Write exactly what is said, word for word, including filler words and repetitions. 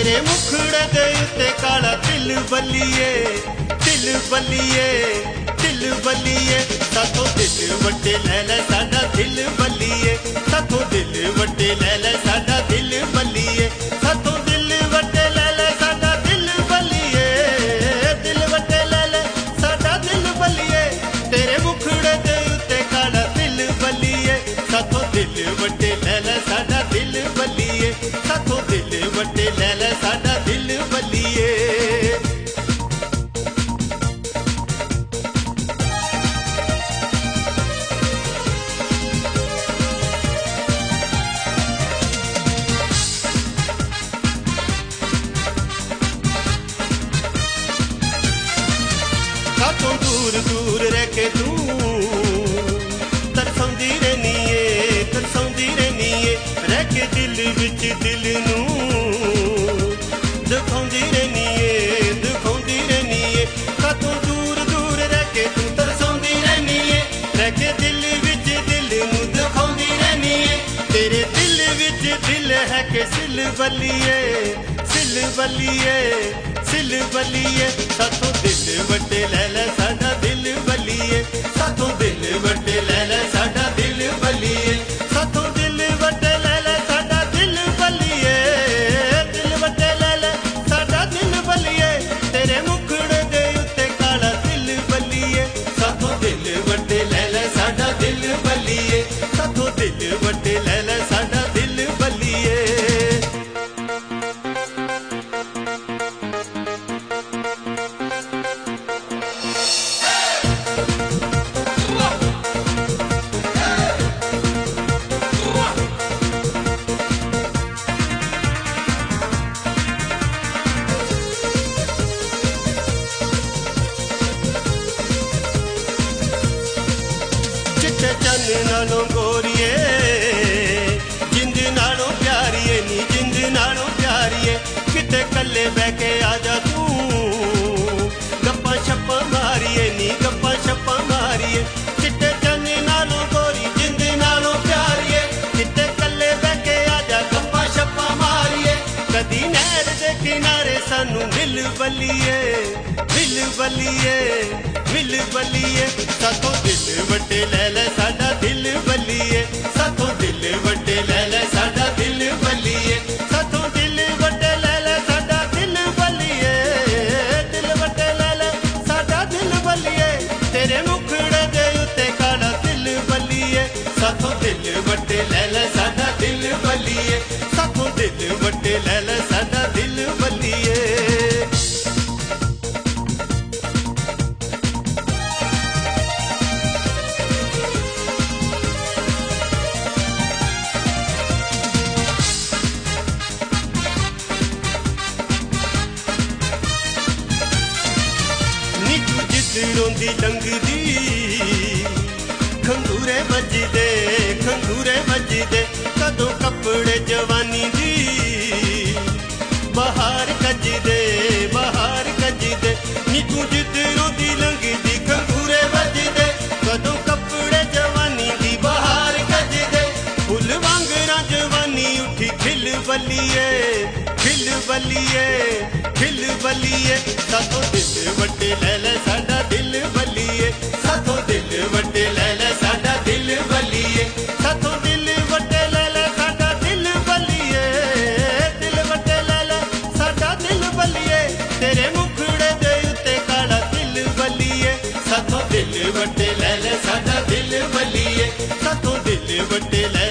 तेरे मुखड़े दे उत्ते काला दिल बल्लिए, दिल बल्लिए, दिल बल्लिए। साथों दिल वड्डे लै लै साडा दिल बल्लिए, साथों दिल वड्डे लै लै साडा दिल बल्लिए, साथों दिल वड्डे लै लै साडा दिल बल्लिए, दिल वड्डे लै लै साडा दिल बल्लिए। तेरे मुखड़े दे उत्ते काला दिल बल्लिए, साथों दिल वड्डे लै लै साडा दिल बल्लिए, साथों दिल वड्डे लै लै साडा दिल बल्लिए। साथों दूर दूर रह के तू तरसौंदी रहनीए, तरसौंदी रहनीए, रह के दिल विच दिल नू दिखाउंदी रहनीए, दिखाउंदी रहनीए। साथों दूर दूर रह के तू तरसौंदी रहनीए, रह के दिल विच दिल नू दिखाउंदी रहनीए। तेरे दिल विच दिल है के सिल बल्लिए, सिल बल्लिए, सिल बल्लिए। साथों दिल वड्डे लै लै साडा दिल बल्लिए, साथों दिल वड्डे लै लै साडा दिल बल्लिए, साथों दिल वड्डे लै लै साडा दिल बल्लिए, दिल वड्डे लै लै साडा दिल बल्लिए। तेरे मुखड़े दे उत्ते काला दिल बल्लिए, साथों दिल वड्डे लै लै साडा दिल बल्लिए, साथों दिल वड्डे लै लै साडा दिल बल्लिए। चिट्टे चन्न नालों गोरिए, जिंद नालों प्यारिए नी, जिंद नालों प्यारिए। किते कल्ले बह के आजा तू गप्पा छप्पा मारिए नी, गप्पा छप्पा मारिए। चिट्टे चन्न नालों गोरी जिंद नालों प्यारिए, किते कल्ले बह के आजा गप्पा छप्पा मारिए। कदी नहर दे किनारे सानू मिल बल्लिए, मिल बल्लिए, मिल बल्लिए। साथों दिल वड्डे लै लै साडा दिल बल्लिए, साथों दिल वड्डे लै लै साडा दिल बल्लिए, साथों दिल वड्डे लै लै साडा दिल बल्लिए, दिल वड्डे लै लै साडा दिल बल्लिए। तेरे मुखड़े दे उत्ते काला दिल बल्लिए, साथों दिल वड्डे लै लै साडा दिल बल्लिए, साथों दिल वड्डे लै लै साडा दिल बल्लिए। रोंदी लंघदी खंगूरे बजदे, खंगूरे बजदे। कदों कपड़े जवानी दी बहार कजदे, बहार कजदे। नी तू जिद रोंदी लंघदी खंगूरे बजदे, कदों कपड़े जवानी दी बहार कजदे। फुल वांगरा जवानी उठी खिल बल्लिए, खिल बल्लिए, खिल बल्लिए। साथों दिल वड्डे लै लै साडा दिल बल्लिए, साथों दिल वड्डे लै लै साडा दिल बल्लिए, साथों दिल वड्डे लै लै साडा दिल बल्लिए, दिल वड्डे लै लै साडा दिल बल्लिए। तेरे मुखड़े दे उत्ते काला दिल बल्लिए, साथों दिल वड्डे लै लै साडा दिल बल्लिए, साथों दिल वड्डे लै